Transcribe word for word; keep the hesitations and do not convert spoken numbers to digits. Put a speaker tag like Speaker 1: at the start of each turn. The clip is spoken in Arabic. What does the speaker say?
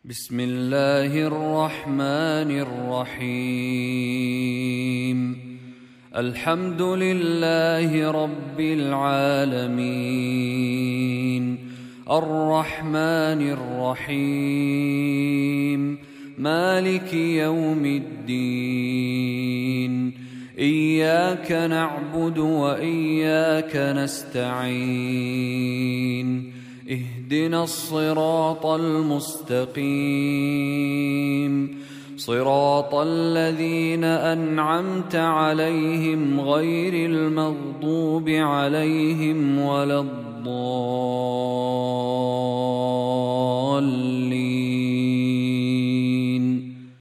Speaker 1: بسم الله الرحمن الرحيم. الحمد لله رب العالمين، الرحمن الرحيم، مالك يوم الدين. إياك نعبد وإياك نستعين، اهدنا الصراط المستقيم، صراط الذين أنعمت عليهم غير المغضوب عليهم ولا الضالين.